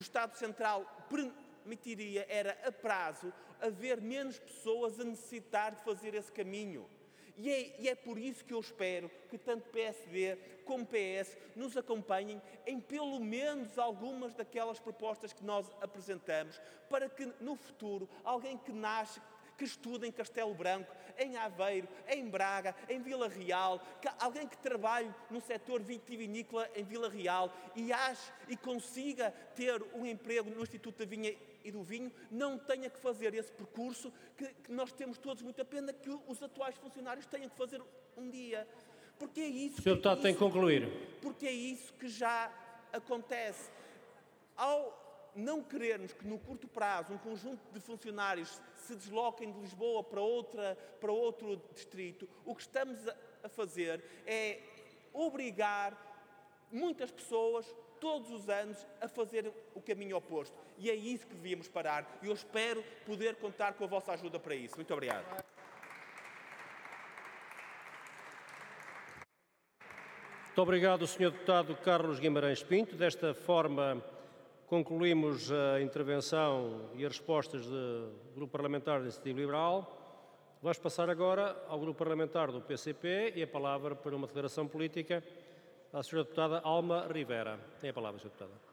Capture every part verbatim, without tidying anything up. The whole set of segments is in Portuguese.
o Estado Central permitiria era, a prazo, haver menos pessoas a necessitar de fazer esse caminho. E é, e é por isso que eu espero que tanto P S D como P S nos acompanhem em pelo menos algumas daquelas propostas que nós apresentamos, para que no futuro alguém que nasce, que estuda em Castelo Branco, em Aveiro, em Braga, em Vila Real, que, alguém que trabalhe no setor vitivinícola em Vila Real e ache e consiga ter um emprego no Instituto da Vinha e do Vinho, não tenha que fazer esse percurso que, que nós temos todos muita pena que os atuais funcionários tenham que fazer um dia. Porque é isso. O senhor Deputado tem que concluir. Porque é isso que já acontece. Ao não querermos que no curto prazo um conjunto de funcionários se desloquem de Lisboa para, outra, para outro distrito, o que estamos a fazer é obrigar muitas pessoas todos os anos a fazer o caminho oposto. E é isso que devíamos parar. E eu espero poder contar com a vossa ajuda para isso. Muito obrigado. Muito obrigado, senhor Deputado Carlos Guimarães Pinto. Desta forma, concluímos a intervenção e as respostas do Grupo Parlamentar da Iniciativa Liberal. Vamos passar agora ao Grupo Parlamentar do P C P e a palavra para uma declaração política à senhora Deputada Alma Rivera. Tem a palavra, senhora Deputada.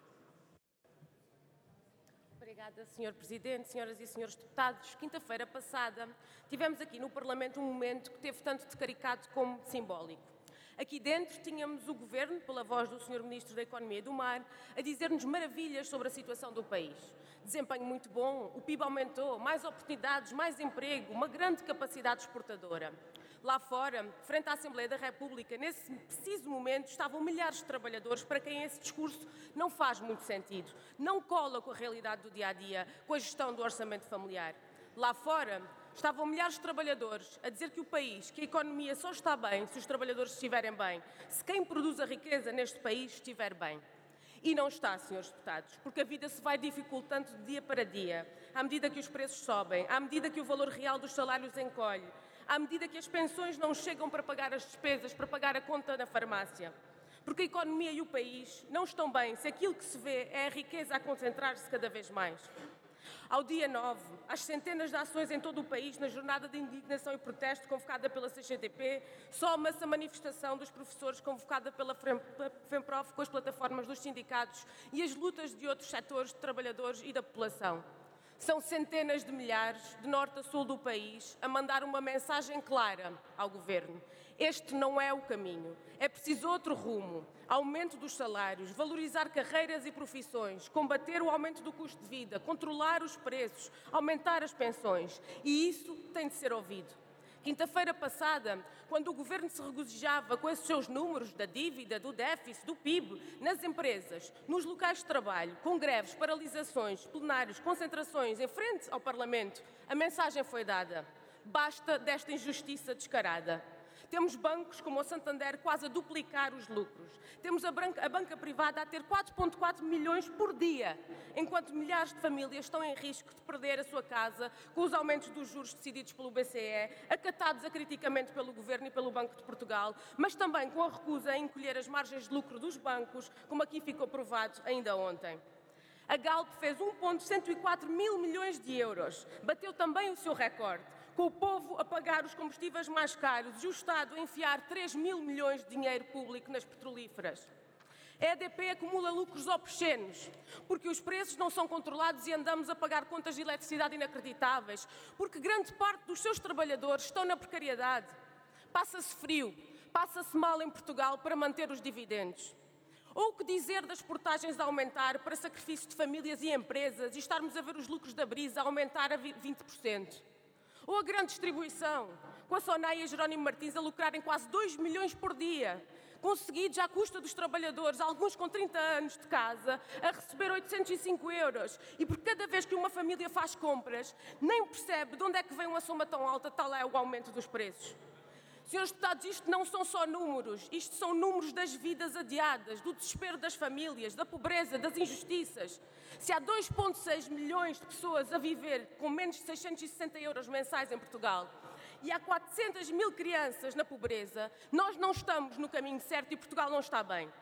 Obrigada, senhor Presidente, senhoras e senhores deputados. Quinta-feira passada tivemos aqui no Parlamento um momento que teve tanto de caricato como de simbólico. Aqui dentro tínhamos o Governo, pela voz do senhor Ministro da Economia e do Mar, a dizer-nos maravilhas sobre a situação do país. Desempenho muito bom, o P I B aumentou, mais oportunidades, mais emprego, uma grande capacidade exportadora. Lá fora, frente à Assembleia da República, nesse preciso momento, estavam milhares de trabalhadores para quem esse discurso não faz muito sentido, não cola com a realidade do dia-a-dia, com a gestão do orçamento familiar. Lá fora, estavam milhares de trabalhadores a dizer que o país, que a economia só está bem se os trabalhadores estiverem bem, se quem produz a riqueza neste país estiver bem. E não está, senhores deputados, porque a vida se vai dificultando de dia para dia, à medida que os preços sobem, à medida que o valor real dos salários encolhe, à medida que as pensões não chegam para pagar as despesas, para pagar a conta na farmácia. Porque a economia e o país não estão bem se aquilo que se vê é a riqueza a concentrar-se cada vez mais. Ao dia nove, às centenas de ações em todo o país, na jornada de indignação e protesto convocada pela C G T P, soma-se a manifestação dos professores convocada pela FEMPROF com as plataformas dos sindicatos e as lutas de outros setores de trabalhadores e da população. São centenas de milhares, de norte a sul do país, a mandar uma mensagem clara ao Governo. Este não é o caminho. É preciso outro rumo. Aumento dos salários, valorizar carreiras e profissões, combater o aumento do custo de vida, controlar os preços, aumentar as pensões. E isso tem de ser ouvido. Quinta-feira passada, quando o Governo se regozijava com esses seus números da dívida, do déficit, do P I B, nas empresas, nos locais de trabalho, com greves, paralisações, plenários, concentrações em frente ao Parlamento, a mensagem foi dada. Basta desta injustiça descarada. Temos bancos como o Santander quase a duplicar os lucros. Temos a banca, a banca privada a ter quatro vírgula quatro milhões por dia, enquanto milhares de famílias estão em risco de perder a sua casa com os aumentos dos juros decididos pelo B C E, acatados acriticamente pelo Governo e pelo Banco de Portugal, mas também com a recusa em encolher as margens de lucro dos bancos, como aqui ficou provado ainda ontem. A Galp fez um vírgula cento e quatro mil milhões de euros, bateu também o seu recorde, com o povo a pagar os combustíveis mais caros e o Estado a enfiar três mil milhões de dinheiro público nas petrolíferas. A E D P acumula lucros obscenos, porque os preços não são controlados e andamos a pagar contas de eletricidade inacreditáveis, porque grande parte dos seus trabalhadores estão na precariedade. Passa-se frio, passa-se mal em Portugal para manter os dividendos. Ou o que dizer das portagens a aumentar para sacrifício de famílias e empresas e estarmos a ver os lucros da Brisa a aumentar a vinte por cento? Ou a grande distribuição, com a Sonae e a Jerónimo Martins a lucrarem quase dois milhões por dia, conseguidos à custa dos trabalhadores, alguns com trinta anos de casa, a receber oitocentos e cinco euros. E por cada vez que uma família faz compras, nem percebe de onde é que vem uma soma tão alta, tal é o aumento dos preços. Senhores deputados, isto não são só números, isto são números das vidas adiadas, do desespero das famílias, da pobreza, das injustiças. Se há dois vírgula seis milhões de pessoas a viver com menos de seiscentos e sessenta euros mensais em Portugal e há quatrocentas mil crianças na pobreza, nós não estamos no caminho certo e Portugal não está bem.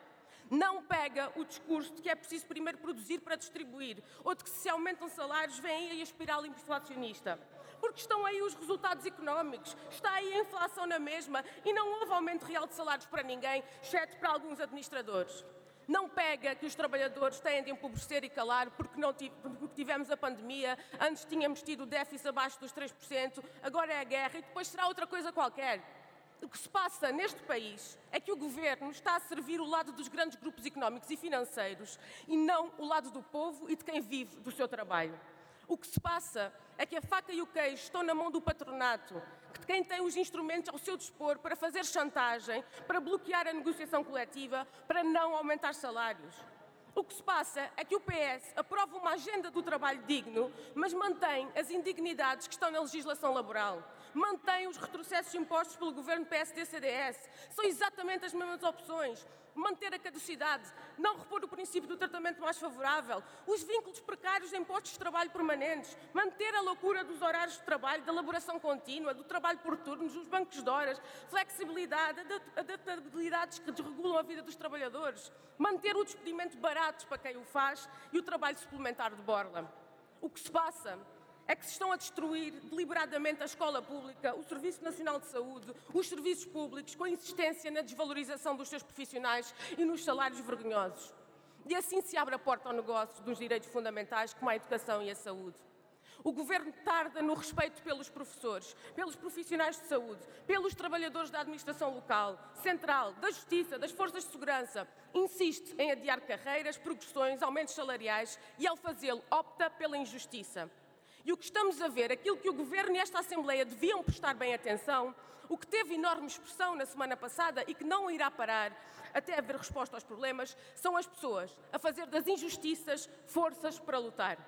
Não pega o discurso de que é preciso primeiro produzir para distribuir, ou de que se aumentam salários vem aí a espiral inflacionista. Porque estão aí os resultados económicos, está aí a inflação na mesma e não houve aumento real de salários para ninguém, exceto para alguns administradores. Não pega que os trabalhadores têm de empobrecer e calar porque, não porque tivemos a pandemia, antes tínhamos tido o déficit abaixo dos três por cento, agora é a guerra e depois será outra coisa qualquer. O que se passa neste país é que o Governo está a servir o lado dos grandes grupos económicos e financeiros e não o lado do povo e de quem vive do seu trabalho. O que se passa é que a faca e o queijo estão na mão do patronato, de quem tem os instrumentos ao seu dispor para fazer chantagem, para bloquear a negociação coletiva, para não aumentar salários. O que se passa é que o P S aprova uma agenda do trabalho digno, mas mantém as indignidades que estão na legislação laboral. Mantém os retrocessos impostos pelo governo P S D C D S. São exatamente as mesmas opções. Manter a caducidade, não repor o princípio do tratamento mais favorável, os vínculos precários em postos de trabalho permanentes, manter a loucura dos horários de trabalho, da elaboração contínua, do trabalho por turnos, os bancos de horas, flexibilidade, adaptabilidades que desregulam a vida dos trabalhadores, manter o despedimento barato para quem o faz e o trabalho suplementar de borla. O que se passa é que se estão a destruir deliberadamente a escola pública, o Serviço Nacional de Saúde, os serviços públicos, com a insistência na desvalorização dos seus profissionais e nos salários vergonhosos. E assim se abre a porta ao negócio dos direitos fundamentais, como a educação e a saúde. O Governo tarda no respeito pelos professores, pelos profissionais de saúde, pelos trabalhadores da administração local, central, da justiça, das forças de segurança. Insiste em adiar carreiras, progressões, aumentos salariais e, ao fazê-lo, opta pela injustiça. E o que estamos a ver, aquilo que o Governo e esta Assembleia deviam prestar bem atenção, o que teve enorme expressão na semana passada e que não irá parar até haver resposta aos problemas, são as pessoas a fazer das injustiças forças para lutar.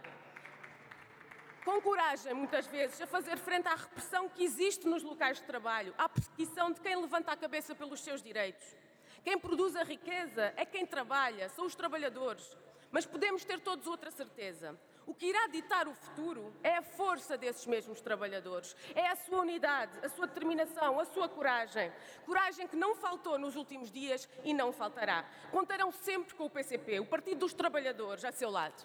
Com coragem, muitas vezes, a fazer frente à repressão que existe nos locais de trabalho, à perseguição de quem levanta a cabeça pelos seus direitos. Quem produz a riqueza é quem trabalha, são os trabalhadores. Mas podemos ter todos outra certeza. O que irá ditar o futuro é a força desses mesmos trabalhadores, é a sua unidade, a sua determinação, a sua coragem. Coragem que não faltou nos últimos dias e não faltará. Contarão sempre com o P C P, o Partido dos Trabalhadores, a seu lado.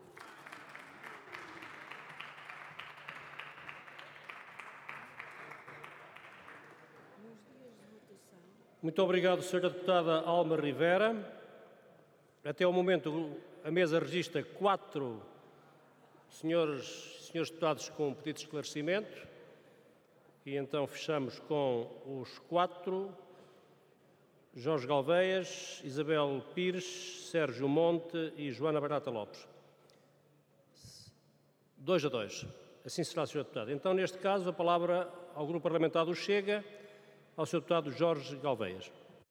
Muito obrigado, senhora Deputada Alma Rivera. Até ao momento, a mesa registra quatro senhores, senhores deputados com pedido de esclarecimento e então fechamos com os quatro: Jorge Galveias, Isabel Pires, Sérgio Monte e Joana Barata Lopes. Dois a dois. Assim será, senhor Deputado. Então, neste caso, a palavra ao Grupo Parlamentar do Chega, ao senhor Deputado Jorge Galveias.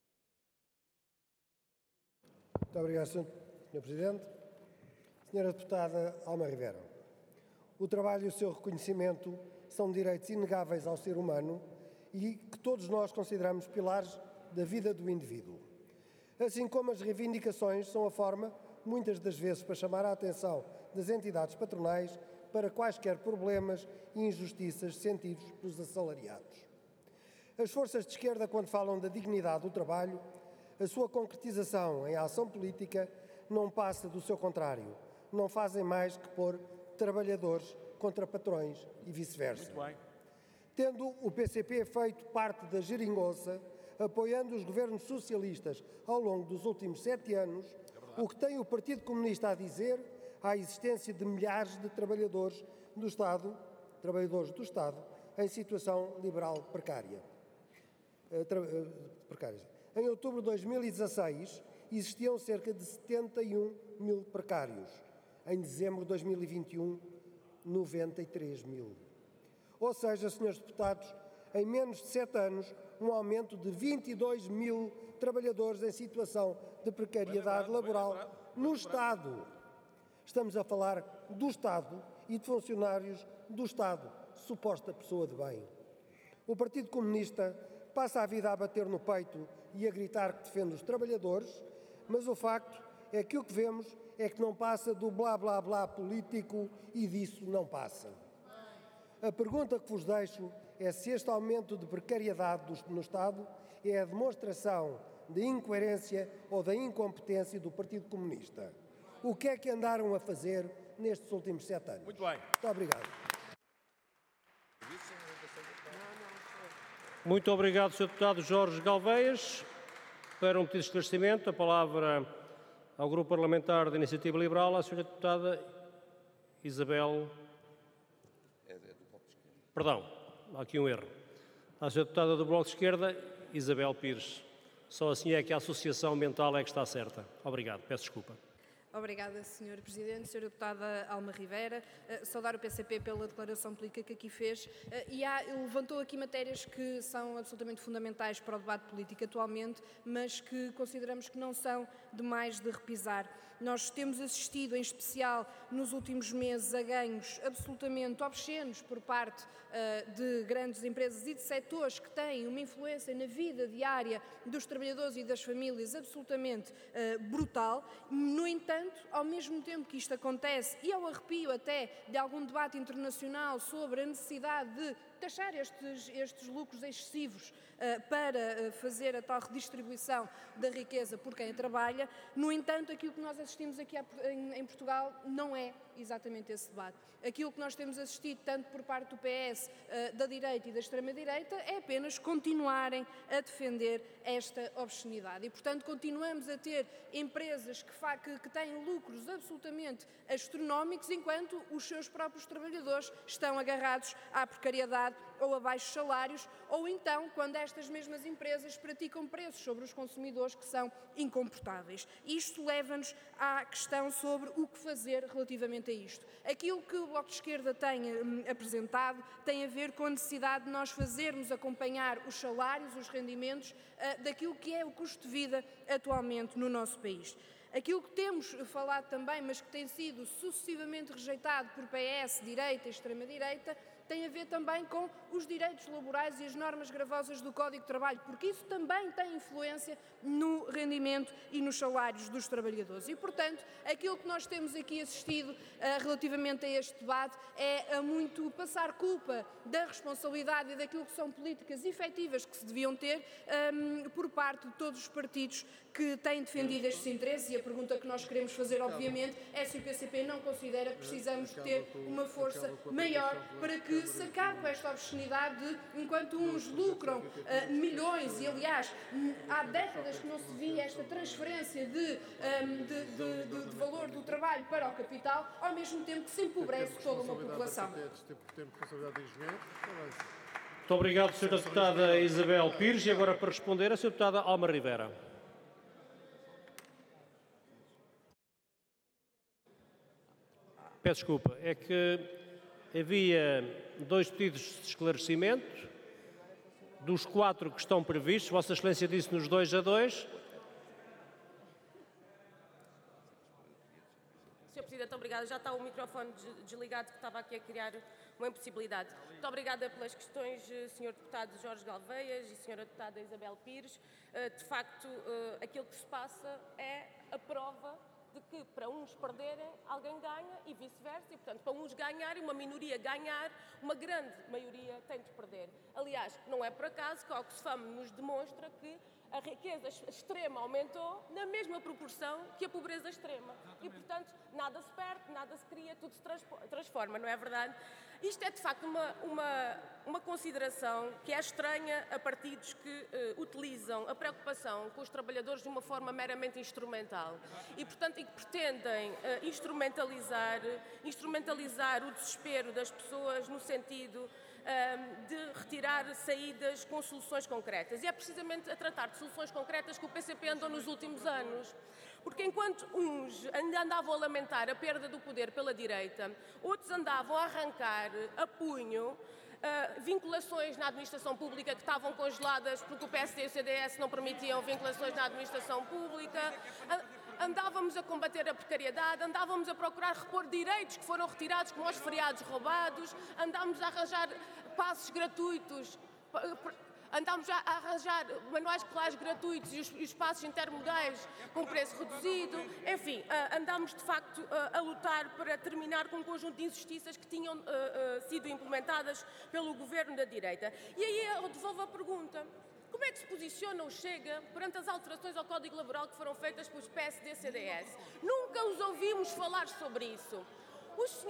Muito obrigado, senhor Presidente. Senhora Deputada Alma Rivera, o trabalho e o seu reconhecimento são direitos inegáveis ao ser humano e que todos nós consideramos pilares da vida do indivíduo. Assim como as reivindicações são a forma, muitas das vezes, para chamar a atenção das entidades patronais para quaisquer problemas e injustiças sentidos pelos assalariados. As forças de esquerda, quando falam da dignidade do trabalho, a sua concretização em ação política não passa do seu contrário. Não fazem mais que pôr trabalhadores contra patrões e vice-versa. Tendo o P C P feito parte da geringonça, apoiando os governos socialistas ao longo dos últimos sete anos, o que tem o Partido Comunista a dizer à existência de milhares de trabalhadores do Estado, trabalhadores do Estado, em situação liberal precária. precárias. Em outubro de dois mil e dezasseis, existiam cerca de setenta e um mil precários. Em dezembro de dois mil e vinte e um, noventa e três mil. Ou seja, senhores deputados, em menos de sete anos, um aumento de vinte e dois mil trabalhadores em situação de precariedade laboral no Estado. Estamos a falar do Estado e de funcionários do Estado, suposta pessoa de bem. O Partido Comunista passa a vida a bater no peito e a gritar que defende os trabalhadores, mas o facto é que o que vemos é que não passa do blá blá blá político e disso não passa. A pergunta que vos deixo é se este aumento de precariedade no Estado é a demonstração da incoerência ou da incompetência do Partido Comunista. O que é que andaram a fazer nestes últimos sete anos? Muito bem. Muito obrigado. Muito obrigado, senhor Deputado Jorge Galveias. Para um pedido de esclarecimento, a palavra ao Grupo Parlamentar da Iniciativa Liberal, à senhora Deputada Isabel... Perdão, há aqui um erro. À senhora Deputada do Bloco de Esquerda, Isabel Pires. Só assim é que a associação mental é que está certa. Obrigado, peço desculpa. Obrigada, senhor Presidente. senhora Deputada Alma Rivera, uh, saudar o P C P pela declaração política que aqui fez uh, e há, levantou aqui matérias que são absolutamente fundamentais para o debate político atualmente, mas que consideramos que não são demais de repisar. Nós temos assistido, em especial nos últimos meses, a ganhos absolutamente obscenos por parte uh, de grandes empresas e de setores que têm uma influência na vida diária dos trabalhadores e das famílias absolutamente uh, brutal. No entanto, ao mesmo tempo que isto acontece, e ao arrepio até de algum debate internacional sobre a necessidade de taxar estes, estes lucros excessivos uh, para uh, fazer a tal redistribuição da riqueza por quem a trabalha, no entanto, aquilo que nós assistimos aqui em, em Portugal não é exatamente esse debate. Aquilo que nós temos assistido, tanto por parte do P S, uh, da direita e da extrema-direita, é apenas continuarem a defender esta obscenidade. E, portanto, continuamos a ter empresas que, que, que têm lucros absolutamente astronómicos, enquanto os seus próprios trabalhadores estão agarrados à precariedade ou a baixos salários, ou então quando estas mesmas empresas praticam preços sobre os consumidores que são incomportáveis. Isto leva-nos à questão sobre o que fazer relativamente a isto. Aquilo que o Bloco de Esquerda tem hum, apresentado tem a ver com a necessidade de nós fazermos acompanhar os salários, os rendimentos, uh, daquilo que é o custo de vida atualmente no nosso país. Aquilo que temos falado também, mas que tem sido sucessivamente rejeitado por P S, direita e extrema-direita, tem a ver também com os direitos laborais e as normas gravosas do Código de Trabalho, porque isso também tem influência no rendimento e nos salários dos trabalhadores. E, portanto, aquilo que nós temos aqui assistido uh, relativamente a este debate é a muito passar culpa da responsabilidade e daquilo que são políticas efetivas que se deviam ter um, por parte de todos os partidos que têm defendido estes interesses, e a pergunta que nós queremos fazer, obviamente, é se o P C P não considera que precisamos ter uma força maior para que se acabe com esta obscenidade de, enquanto uns lucram uh, milhões, e aliás, há décadas que não se via esta transferência de, um, de, de, de, de valor do trabalho para o capital, ao mesmo tempo que se empobrece toda uma população. Muito obrigado, senhora Deputada Isabel Pires. E agora, para responder, a senhora Deputada Alma Rivera. Peço desculpa, é que havia dois pedidos de esclarecimento, dos quatro que estão previstos, Vossa Excelência disse-nos dois a dois. senhor Presidente, obrigada. Já está o microfone desligado, que estava aqui a criar uma impossibilidade. Muito obrigada pelas questões, senhor Deputado Jorge Galveias e senhora Deputada Isabel Pires. De facto, aquilo que se passa é a prova de que para uns perderem, alguém ganha e vice-versa, e portanto para uns ganharem, uma minoria ganhar, uma grande maioria tem de perder. Aliás, não é por acaso que a Oxfam nos demonstra que a riqueza extrema aumentou na mesma proporção que a pobreza extrema. E, portanto, nada se perde, nada se cria, tudo se transforma, não é verdade? Isto é, de facto, uma, uma, uma consideração que é estranha a partidos que uh, utilizam a preocupação com os trabalhadores de uma forma meramente instrumental e, portanto, e que pretendem uh, instrumentalizar, instrumentalizar o desespero das pessoas no sentido de retirar saídas com soluções concretas. E é precisamente a tratar de soluções concretas que o P C P andou nos últimos anos. Porque enquanto uns ainda andavam a lamentar a perda do poder pela direita, outros andavam a arrancar a punho uh, vinculações na administração pública que estavam congeladas porque o P S D e o C D S não permitiam vinculações na administração pública. Andávamos a combater a precariedade, andávamos a procurar repor direitos que foram retirados, como os feriados roubados, andámos a arranjar passes gratuitos, andámos a arranjar manuais escolares gratuitos e os, e os passes intermodais com preço reduzido, enfim, andámos de facto a lutar para terminar com um conjunto de injustiças que tinham uh, uh, sido implementadas pelo governo da direita. E aí eu devolvo a pergunta. Como como é que se posiciona o Chega perante as alterações ao Código Laboral que foram feitas pelos P S D e C D S? Nunca os ouvimos falar sobre isso. Os